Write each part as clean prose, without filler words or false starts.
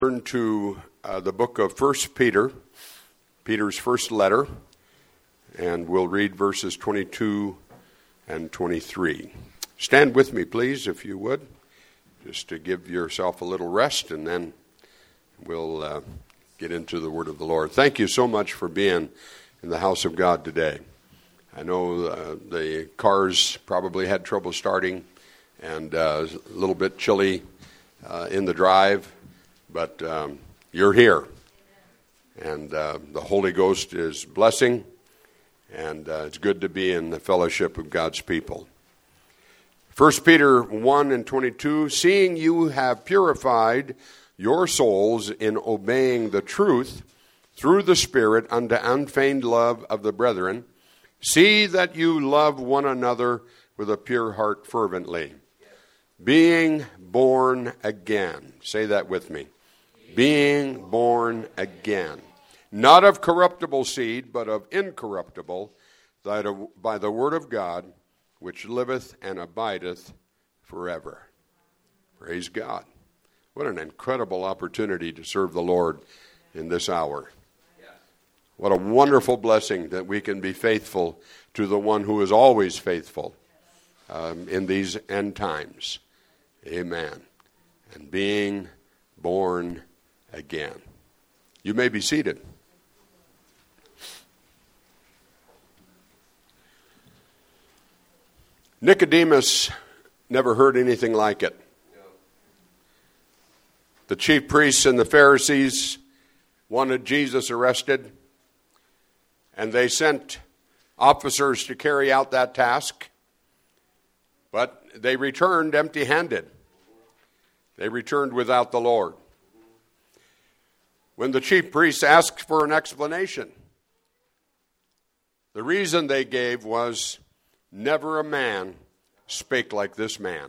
Turn to the book of 1 Peter, Peter's first letter, and we'll read verses 22 and 23. Stand with me, please, if you would, just to give yourself a little rest, and then we'll get into the word of the Lord. Thank you so much for being in the house of God today. I know the cars probably had trouble starting and a little bit chilly in the drive. But you're here, and the Holy Ghost is blessing, and it's good to be in the fellowship of God's people. 1 Peter 1 and 22, seeing you have purified your souls in obeying the truth through the Spirit unto unfeigned love of the brethren, see that you love one another with a pure heart fervently, being born again. Say that with me. Being born again, not of corruptible seed, but of incorruptible, by the word of God, which liveth and abideth forever. Praise God. What an incredible opportunity to serve the Lord in this hour. What a wonderful blessing that we can be faithful to the one who is always faithful in these end times. Amen. And being born again. You may be seated. Nicodemus never heard anything like it. The chief priests and the Pharisees wanted Jesus arrested, and they sent officers to carry out that task, but they returned empty-handed. They returned without the Lord. When the chief priests asked for an explanation, the reason they gave was, never a man spake like this man.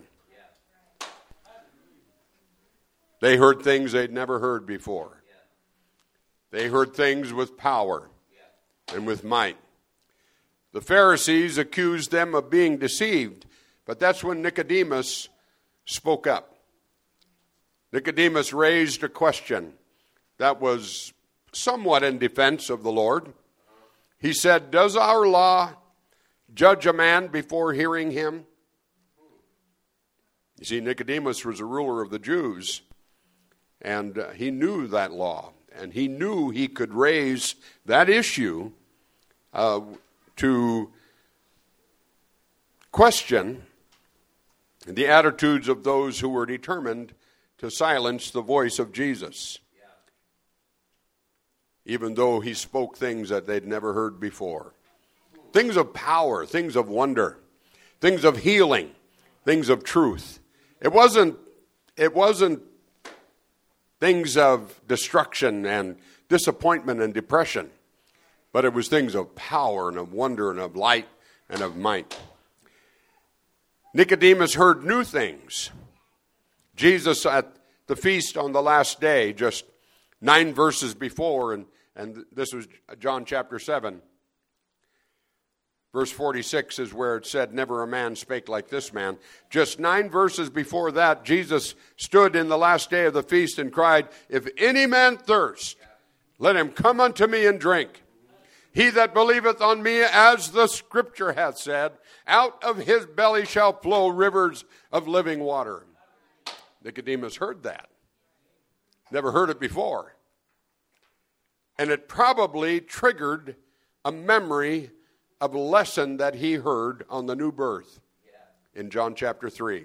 They heard things they'd never heard before. They heard things with power and with might. The Pharisees accused them of being deceived, but that's when Nicodemus spoke up. Nicodemus raised a question that was somewhat in defense of the Lord. He said, does our law judge a man before hearing him? You see, Nicodemus was a ruler of the Jews, and he knew that law, and he knew he could raise that issue to question the attitudes of those who were determined to silence the voice of Jesus, even though he spoke things that they'd never heard before. Things of power, things of wonder, things of healing, things of truth. It wasn't things of destruction and disappointment and depression, but it was things of power and of wonder and of light and of might. Nicodemus heard new things. Jesus at the feast on the last day, just 9 verses before, and this was John chapter 7. Verse 46 is where it said, never a man spake like this man. Just 9 verses before that, Jesus stood in the last day of the feast and cried, if any man thirst, let him come unto me and drink. He that believeth on me, as the scripture hath said, out of his belly shall flow rivers of living water. Nicodemus heard that. Never heard it before. And it probably triggered a memory of a lesson that he heard on the new birth in John chapter 3.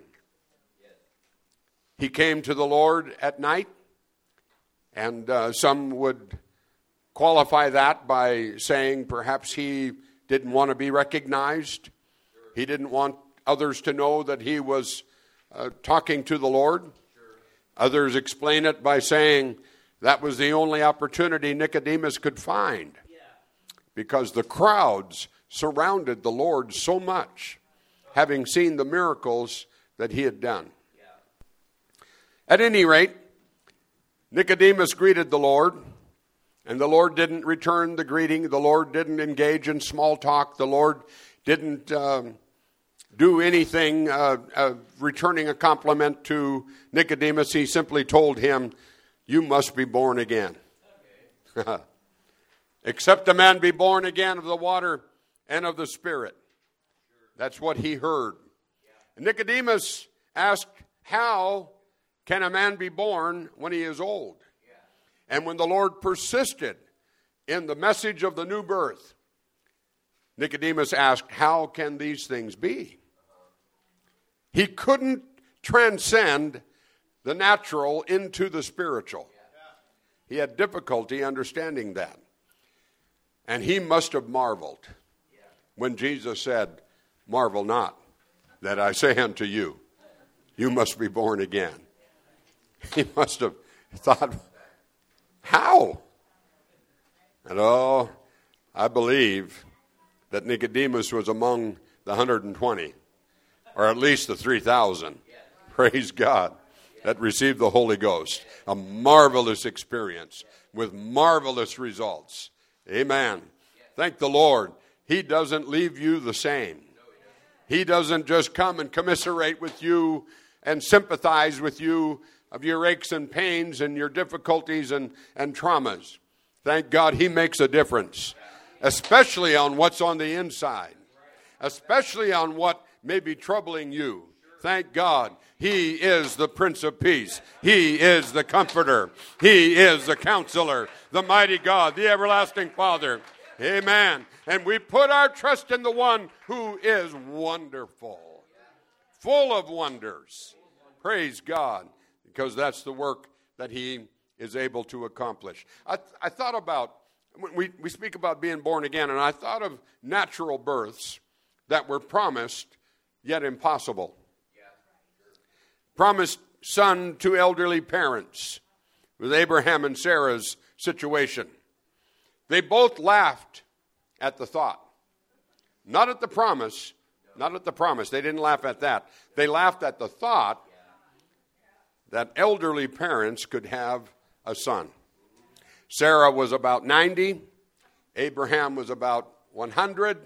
He came to the Lord at night, and some would qualify that by saying perhaps he didn't want to be recognized. He didn't want others to know that he was talking to the Lord. Others explain it by saying that was the only opportunity Nicodemus could find, because the crowds surrounded the Lord so much, having seen the miracles that he had done. At any rate, Nicodemus greeted the Lord, and the Lord didn't return the greeting. The Lord didn't engage in small talk. The Lord didn't do anything returning a compliment to Nicodemus. He simply told him you must be born again. Except a man be born again of the water and of the Spirit. That's what he heard. Nicodemus asked, how can a man be born when he is old? And when the Lord persisted in the message of the new birth, Nicodemus asked, how can these things be? He couldn't transcend the natural into the spiritual. He had difficulty understanding that. And he must have marveled when Jesus said, marvel not that I say unto you, you must be born again. He must have thought, how? And I believe that Nicodemus was among the 120, or at least the 3,000. Praise God, that received the Holy Ghost. A marvelous experience with marvelous results. Amen. Thank the Lord. He doesn't leave you the same. He doesn't just come and commiserate with you and sympathize with you of your aches and pains and your difficulties and traumas. Thank God he makes a difference, especially on what's on the inside, especially on what may be troubling you. Thank God he is the Prince of Peace. He is the Comforter. He is the Counselor, the mighty God, the everlasting Father. Amen. And we put our trust in the one who is wonderful, full of wonders. Praise God, because that's the work that he is able to accomplish. I thought about, we speak about being born again, and I thought of natural births that were promised, yet impossible. Promised son to elderly parents with Abraham and Sarah's situation. They both laughed at the thought. Not at the promise. Not at the promise. They didn't laugh at that. They laughed at the thought that elderly parents could have a son. Sarah was about 90. Abraham was about 100.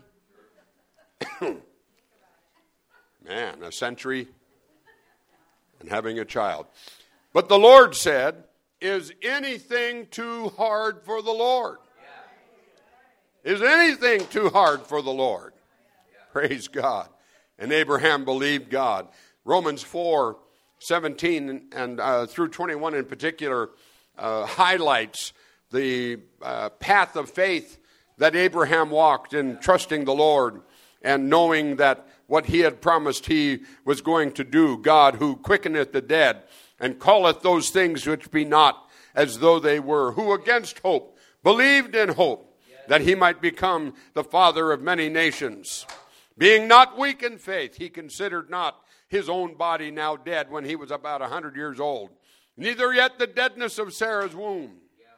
Man, a century and having a child. But the Lord said, is anything too hard for the Lord? Is anything too hard for the Lord? Praise God. And Abraham believed God. Romans 4:17 and through 21 in particular highlights the path of faith that Abraham walked in trusting the Lord and knowing that what he had promised he was going to do. God who quickeneth the dead and calleth those things which be not as though they were, who against hope believed in hope that he might become the father of many nations. Being not weak in faith, he considered not his own body now dead when he was about 100 years old, neither yet the deadness of Sarah's womb.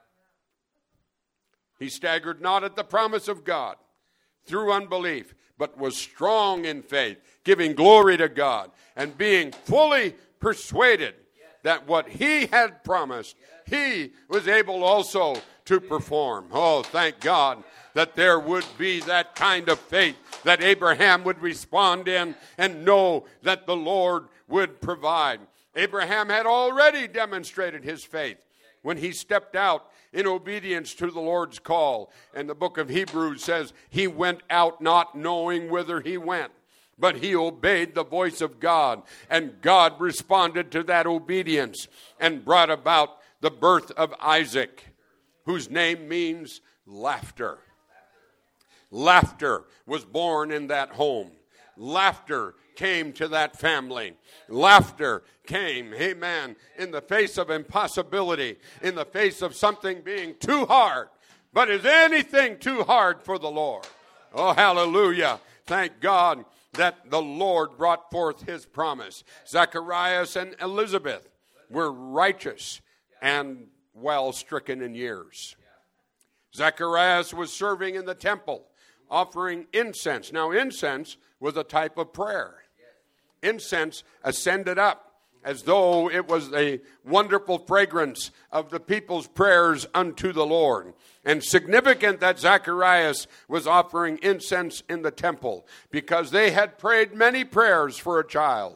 He staggered not at the promise of God through unbelief, but was strong in faith, giving glory to God, and being fully persuaded that what he had promised, he was able also to perform. Oh, thank God that there would be that kind of faith that Abraham would respond in and know that the Lord would provide. Abraham had already demonstrated his faith when he stepped out in obedience to the Lord's call. And the book of Hebrews says he went out not knowing whither he went, but he obeyed the voice of God. And God responded to that obedience and brought about the birth of Isaac, whose name means laughter. Laughter was born in that home. Laughter came to that family. Laughter came, amen, in the face of impossibility, in the face of something being too hard. But is anything too hard for the Lord? Oh, hallelujah. Thank God that the Lord brought forth his promise. Zacharias and Elizabeth were righteous and well stricken in years. Zacharias was serving in the temple, offering incense. Now, incense was a type of prayer. Incense ascended up as though it was a wonderful fragrance of the people's prayers unto the Lord. And significant that Zacharias was offering incense in the temple because they had prayed many prayers for a child.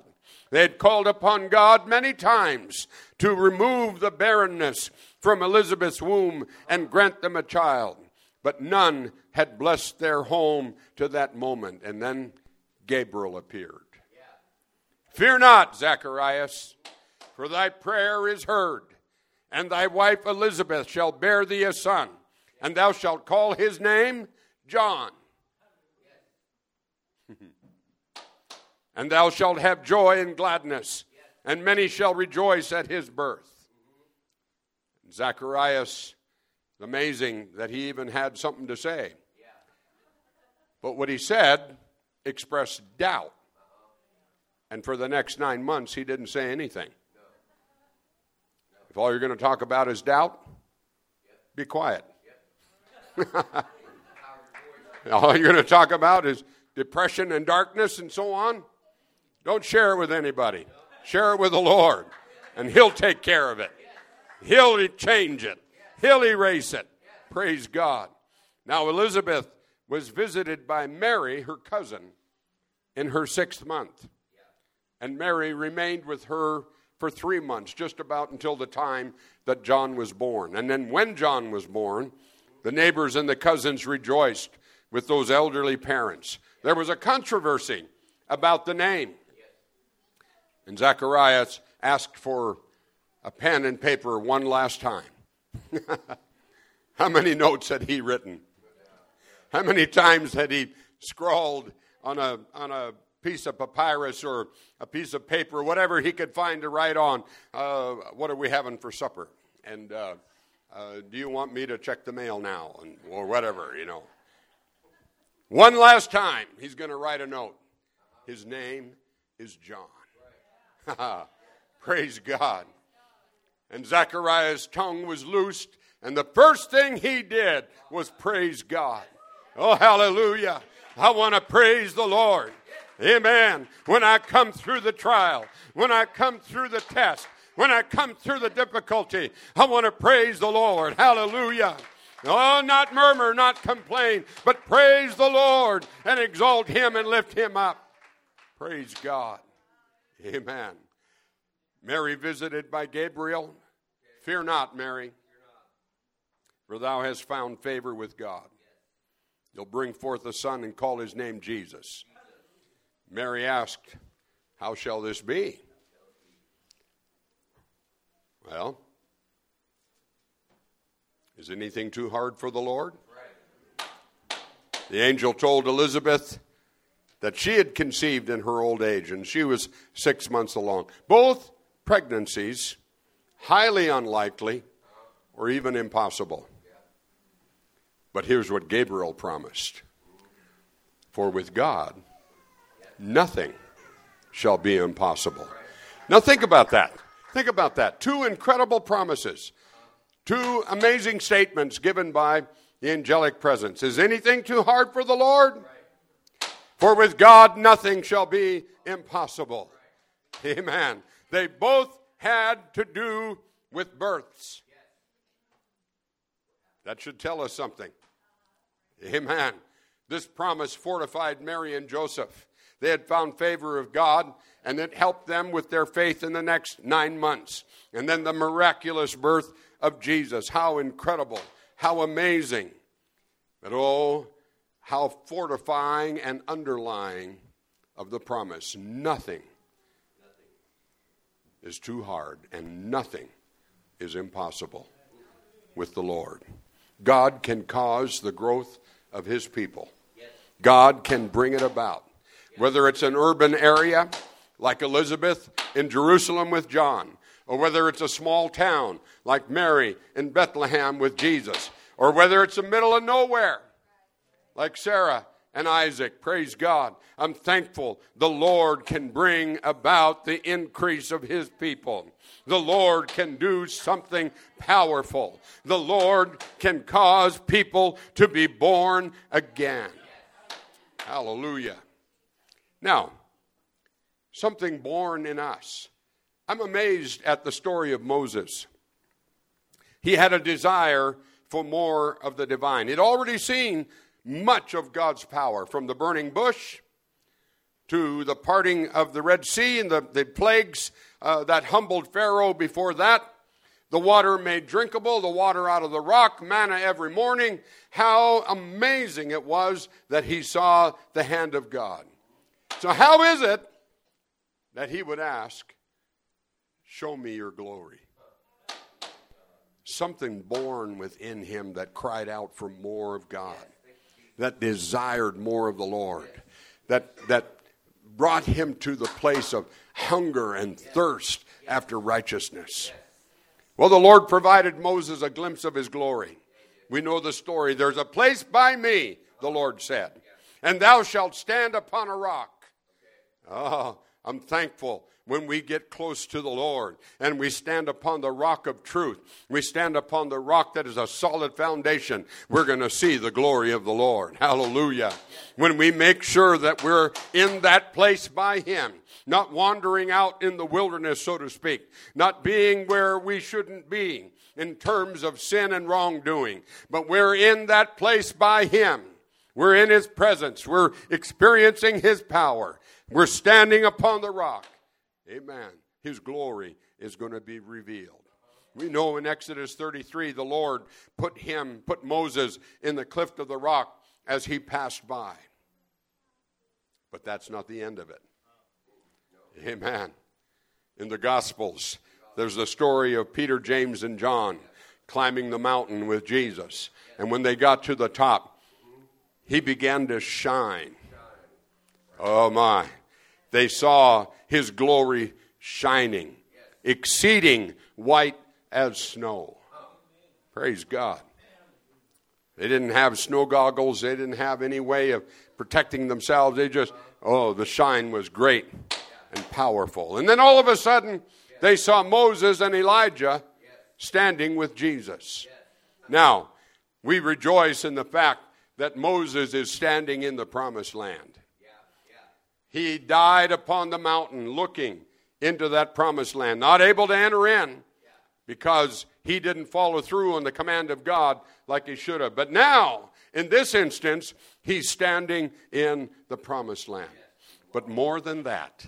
They had called upon God many times to remove the barrenness from Elizabeth's womb and grant them a child. But none had blessed their home to that moment. And then Gabriel appeared. Fear not, Zacharias, for thy prayer is heard, and thy wife Elizabeth shall bear thee a son, and thou shalt call his name John. And thou shalt have joy and gladness, and many shall rejoice at his birth. Zacharias, amazing that he even had something to say. But what he said expressed doubt. And for the next 9 months, he didn't say anything. If all you're going to talk about is doubt, be quiet. All you're going to talk about is depression and darkness and so on. Don't share it with anybody. Share it with the Lord, and he'll take care of it. He'll change it. He'll erase it. Praise God. Now, Elizabeth was visited by Mary, her cousin, in her 6th month. And Mary remained with her for 3 months, just about until the time that John was born. And then when John was born, the neighbors and the cousins rejoiced with those elderly parents. There was a controversy about the name. And Zacharias asked for a pen and paper one last time. How many notes had he written? How many times had he scrawled on a piece of papyrus or a piece of paper, whatever he could find to write on, what are we having for supper? And do you want me to check the mail now? Or whatever, One last time, he's going to write a note. His name is John. Praise God. And Zacharias' tongue was loosed, and the first thing he did was praise God. Oh, hallelujah. I want to praise the Lord. Amen. When I come through the trial, when I come through the test, when I come through the difficulty, I want to praise the Lord. Hallelujah. Oh, not murmur, not complain, but praise the Lord and exalt him and lift him up. Praise God. Amen. Mary visited by Gabriel. Fear not, Mary, for thou hast found favor with God. You'll bring forth a son and call his name Jesus. Mary asked, how shall this be? Well, is anything too hard for the Lord? The angel told Elizabeth that she had conceived in her old age, and she was 6 months along. Both pregnancies, highly unlikely or even impossible. But here's what Gabriel promised. For with God, nothing shall be impossible. Now think about that. Think about that. 2 incredible promises. 2 amazing statements given by the angelic presence. Is anything too hard for the Lord? For with God nothing shall be impossible. Amen. They both had to do with births. That should tell us something. Amen. This promise fortified Mary and Joseph. They had found favor of God, and it helped them with their faith in the next 9 months. And then the miraculous birth of Jesus. How incredible, how amazing. But oh, how fortifying and underlying of the promise. Nothing is too hard, and nothing is impossible with the Lord. God can cause the growth of his people. God can bring it about. Whether it's an urban area like Elizabeth in Jerusalem with John, or whether it's a small town like Mary in Bethlehem with Jesus, or whether it's the middle of nowhere like Sarah and Isaac. Praise God. I'm thankful the Lord can bring about the increase of his people. The Lord can do something powerful. The Lord can cause people to be born again. Hallelujah. Now, something born in us. I'm amazed at the story of Moses. He had a desire for more of the divine. He'd already seen much of God's power, from the burning bush to the parting of the Red Sea and the plagues that humbled Pharaoh before that. The water made drinkable, the water out of the rock, manna every morning. How amazing it was that he saw the hand of God. So how is it that he would ask, show me your glory? Something born within him that cried out for more of God, that desired more of the Lord, that brought him to the place of hunger and thirst after righteousness. Well, the Lord provided Moses a glimpse of his glory. We know the story. There's a place by me, the Lord said, and thou shalt stand upon a rock. Oh, I'm thankful when we get close to the Lord and we stand upon the rock of truth. We stand upon the rock that is a solid foundation. We're going to see the glory of the Lord. Hallelujah. When we make sure that we're in that place by him, not wandering out in the wilderness, so to speak, not being where we shouldn't be in terms of sin and wrongdoing, but we're in that place by him. We're in his presence. We're experiencing his power. We're standing upon the rock. Amen. His glory is going to be revealed. We know in Exodus 33, the Lord put Moses in the cleft of the rock as he passed by. But that's not the end of it. Amen. In the Gospels, there's the story of Peter, James, and John climbing the mountain with Jesus. And when they got to the top, he began to shine. Oh my. They saw his glory shining, exceeding white as snow. Praise God. They didn't have snow goggles. They didn't have any way of protecting themselves. They just, the shine was great and powerful. And then all of a sudden, they saw Moses and Elijah standing with Jesus. Now, we rejoice in the fact that Moses is standing in the promised land. He died upon the mountain looking into that promised land, not able to enter in because he didn't follow through on the command of God like he should have. But now, in this instance, he's standing in the promised land. But more than that,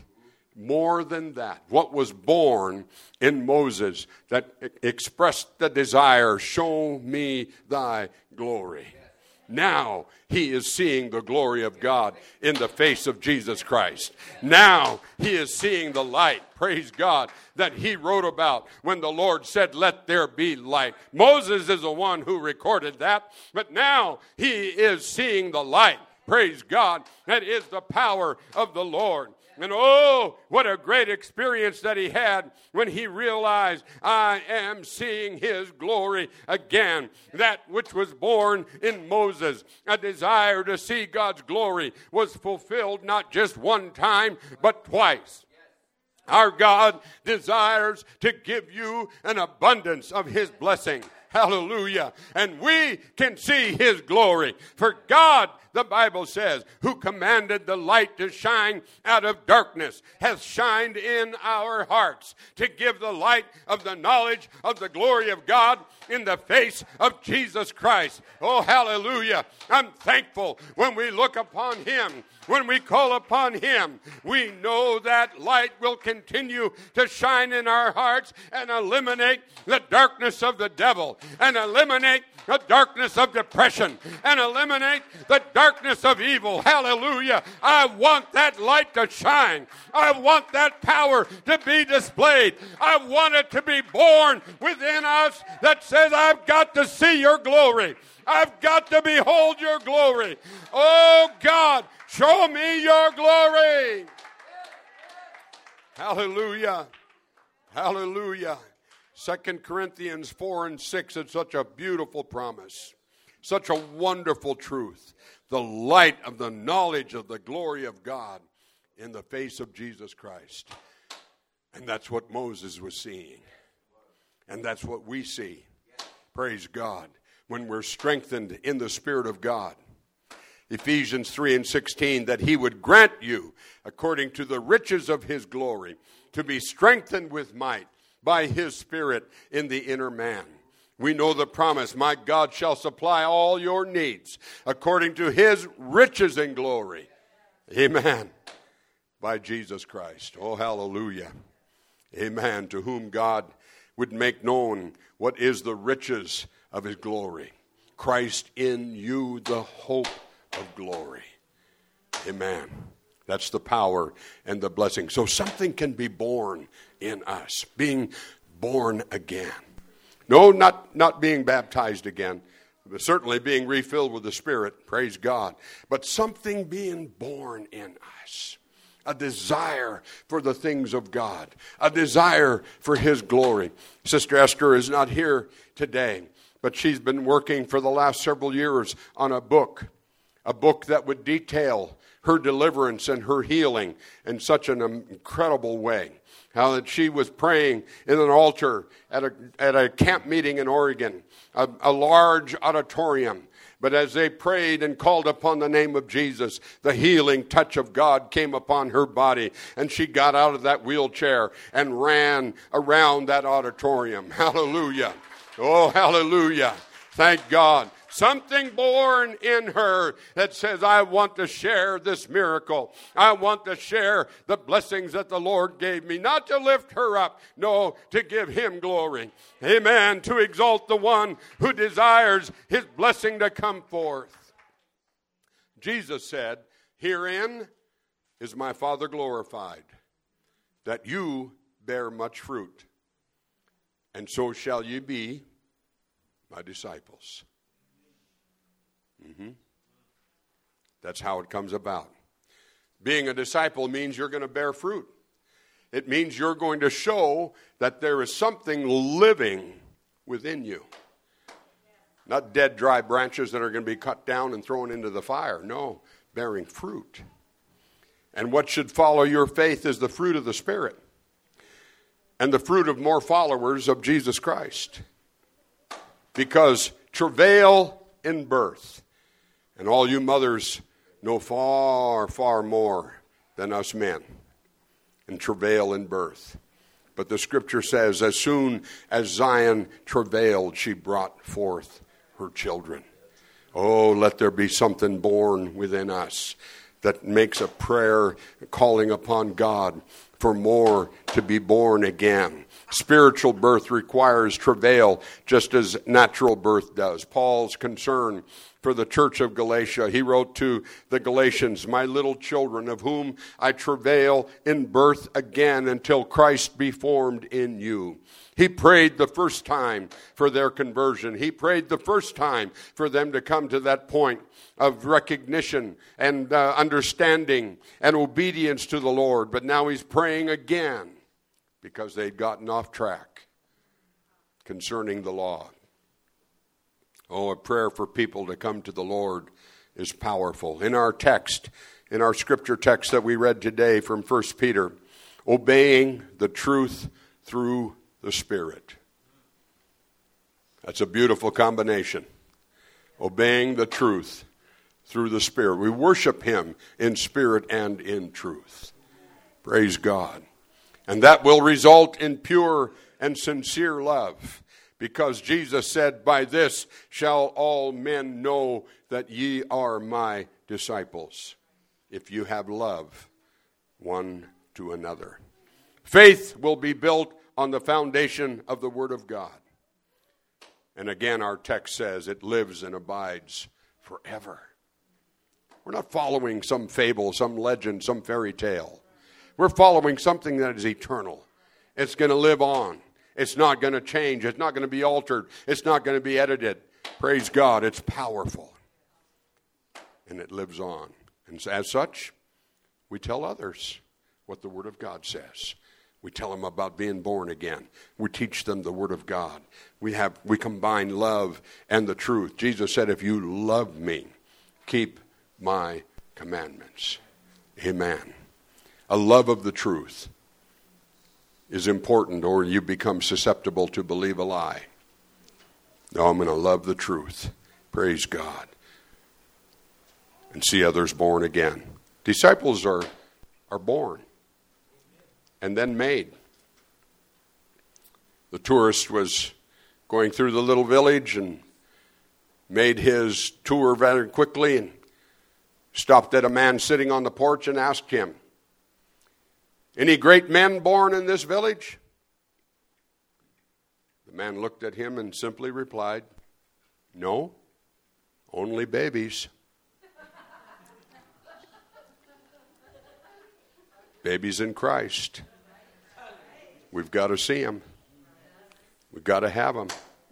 what was born in Moses that expressed the desire, show me thy glory. Now he is seeing the glory of God in the face of Jesus Christ. Now he is seeing the light, praise God, that he wrote about when the Lord said, let there be light. Moses is the one who recorded that, but now he is seeing the light. Praise God, that is the power of the Lord. And oh, what a great experience that he had when he realized, I am seeing his glory again. That which was born in Moses, a desire to see God's glory, was fulfilled not just one time, but twice. Our God desires to give you an abundance of his blessing. Hallelujah. And we can see his glory. For God, the Bible says, who commanded the light to shine out of darkness, hath shined in our hearts to give the light of the knowledge of the glory of God in the face of Jesus Christ. Oh, hallelujah. I'm thankful when we look upon him. When we call upon him, we know that light will continue to shine in our hearts and eliminate the darkness of the devil, and eliminate the darkness of depression, and eliminate the darkness of evil. Hallelujah. I want that light to shine. I want that power to be displayed. I want it to be born within us that says, I've got to see your glory. I've got to behold your glory. Oh God, show me your glory. Hallelujah. Hallelujah. 2 Corinthians 4 and 6 is such a beautiful promise. Such a wonderful truth. The light of the knowledge of the glory of God in the face of Jesus Christ. And that's what Moses was seeing. And that's what we see. Praise God. When we're strengthened in the Spirit of God. Ephesians 3 and 16, that he would grant you, according to the riches of his glory, to be strengthened with might by his Spirit in the inner man. We know the promise, my God shall supply all your needs according to his riches in glory. Amen. by Jesus Christ. Oh, hallelujah. Amen. To whom God would make known what is the riches of his glory. Christ in you, the hope of glory. Amen. That's the power and the blessing. So something can be born in us, being born again. No, not being baptized again, but certainly being refilled with the Spirit, praise God. But something being born in us. A desire for the things of God. A desire for his glory. Sister Esther is not here today, but she's been working for the last several years on a book that would detail her deliverance and her healing in such an incredible way. How that she was praying in an altar at a camp meeting in Oregon, a large auditorium. But as they prayed and called upon the name of Jesus, the healing touch of God came upon her body. And she got out of that wheelchair and ran around that auditorium. Hallelujah. Oh, hallelujah. Thank God. Something born in her that says, I want to share this miracle. I want to share the blessings that the Lord gave me. Not to lift her up, no, to give him glory. Amen. To exalt the one who desires his blessing to come forth. Jesus said, herein is my Father glorified, that you bear much fruit, and so shall ye be my disciples. That's how it comes about. Being a disciple means you're going to bear fruit. It means you're going to show that there is something living within you. Not dead, dry branches that are going to be cut down and thrown into the fire. No, bearing fruit. And what should follow your faith is the fruit of the Spirit. And the fruit of more followers of Jesus Christ. Because travail in birth. And all you mothers know far, far more than us men in travail in birth. But the scripture says, as soon as Zion travailed, she brought forth her children. Oh, let there be something born within us that makes a prayer calling upon God for more to be born again. Spiritual birth requires travail just as natural birth does. Paul's concern for the church of Galatia, he wrote to the Galatians, my little children, of whom I travail in birth again until Christ be formed in you. He prayed the first time for their conversion. He prayed the first time for them to come to that point of recognition and understanding and obedience to the Lord. But now he's praying again because they'd gotten off track concerning the law. Oh, a prayer for people to come to the Lord is powerful. In our text, in our scripture text that we read today from 1 Peter, obeying the truth through the Spirit. That's a beautiful combination. Obeying the truth through the Spirit. We worship him in spirit and in truth. Praise God. And that will result in pure and sincere love. Because Jesus said, by this shall all men know that ye are my disciples, if you have love one to another. Faith will be built on the foundation of the Word of God. And again, our text says it lives and abides forever. We're not following some fable, some legend, some fairy tale. We're following something that is eternal. It's going to live on. It's not going to change. It's not going to be altered. It's not going to be edited. Praise God. It's powerful. And it lives on. And as such, we tell others what the Word of God says. We tell them about being born again. We teach them the Word of God. We combine love and the truth. Jesus said, if you love me, keep my commandments. Amen. A love of the truth is important, or you become susceptible to believe a lie. No, I'm going to love the truth. Praise God. And see others born again. Disciples are born and then made. The tourist was going through the little village and made his tour very quickly and stopped at a man sitting on the porch and asked him, Any great men born in this village? The man looked at him and simply replied, no, only babies. Babies in Christ. We've got to see them. We've got to have them.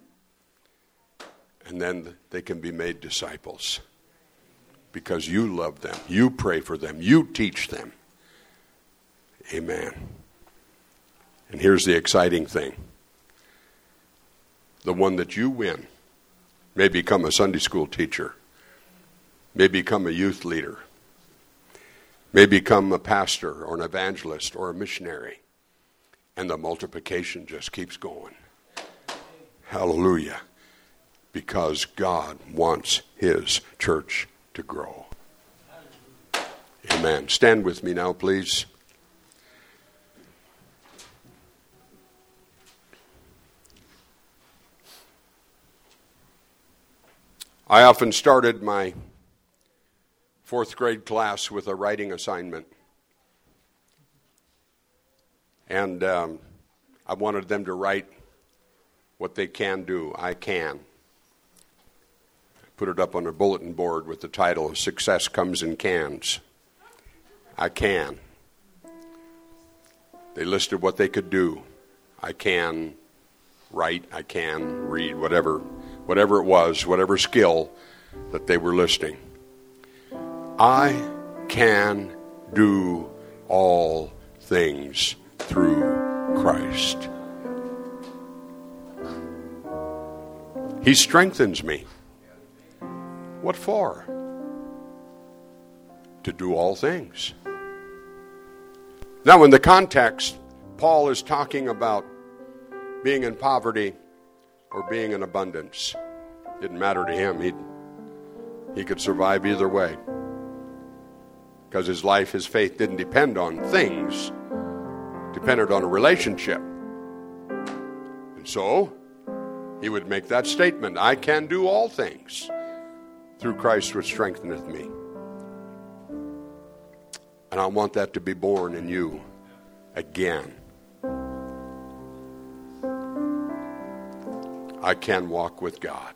And then they can be made disciples. Because you love them. You pray for them. You teach them. Amen. And here's the exciting thing. The one that you win may become a Sunday school teacher, may become a youth leader, may become a pastor or an evangelist or a missionary. And the multiplication just keeps going. Hallelujah. Because God wants His church to grow. Amen. Stand with me now, please. I often started my 4th grade class with a writing assignment. And I wanted them to write what they can do. I can. Put it up on a bulletin board with the title, Success Comes in Cans. I can. They listed what they could do. I can write, I can read, whatever it was, whatever skill that they were listing. I can do all things through Christ. He strengthens me. What for? To do all things. Now, in the context, Paul is talking about being in poverty or being in abundance. Didn't matter to him. He could survive either way. Because his life, his faith didn't depend on things. It depended on a relationship. And so, he would make that statement, I can do all things through Christ which strengtheneth me. And I want that to be born in you again. I can walk with God.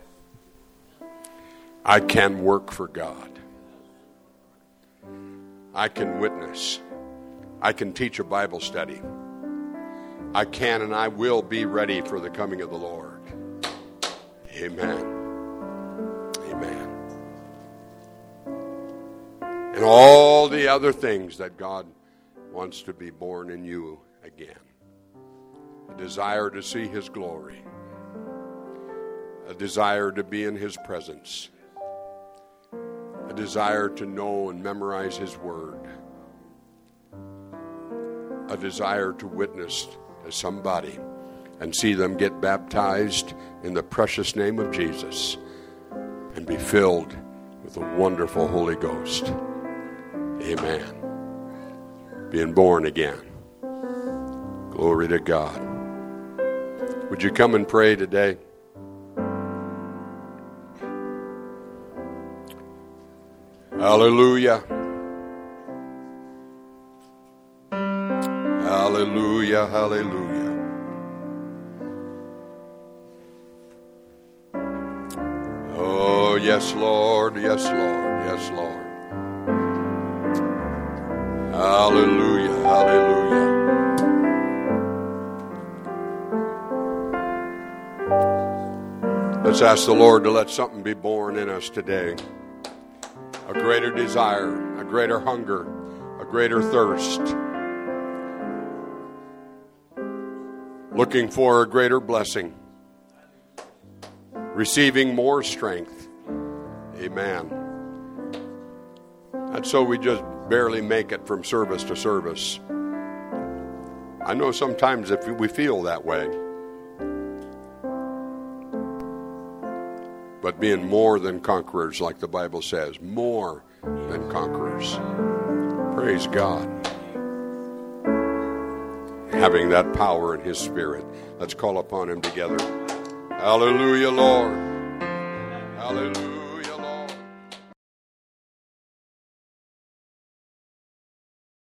I can work for God. I can witness. I can teach a Bible study. I can and I will be ready for the coming of the Lord. Amen. Amen. And all the other things that God wants to be born in you again. A desire to see His glory. A desire to be in His presence. A desire to know and memorize His Word. A desire to witness to somebody and see them get baptized in the precious name of Jesus and be filled with the wonderful Holy Ghost. Amen. Being born again. Glory to God. Would you come and pray today? Hallelujah. Hallelujah, hallelujah. Oh, yes, Lord, yes, Lord, yes, Lord. Hallelujah, hallelujah. Let's ask the Lord to let something be born in us today. A greater desire, a greater hunger, a greater thirst. Looking for a greater blessing. Receiving more strength. Amen. And so we just barely make it from service to service. I know sometimes if we feel that way. But being more than conquerors, like the Bible says. More than conquerors. Praise God. Having that power in His Spirit. Let's call upon Him together. Hallelujah, Lord. Hallelujah.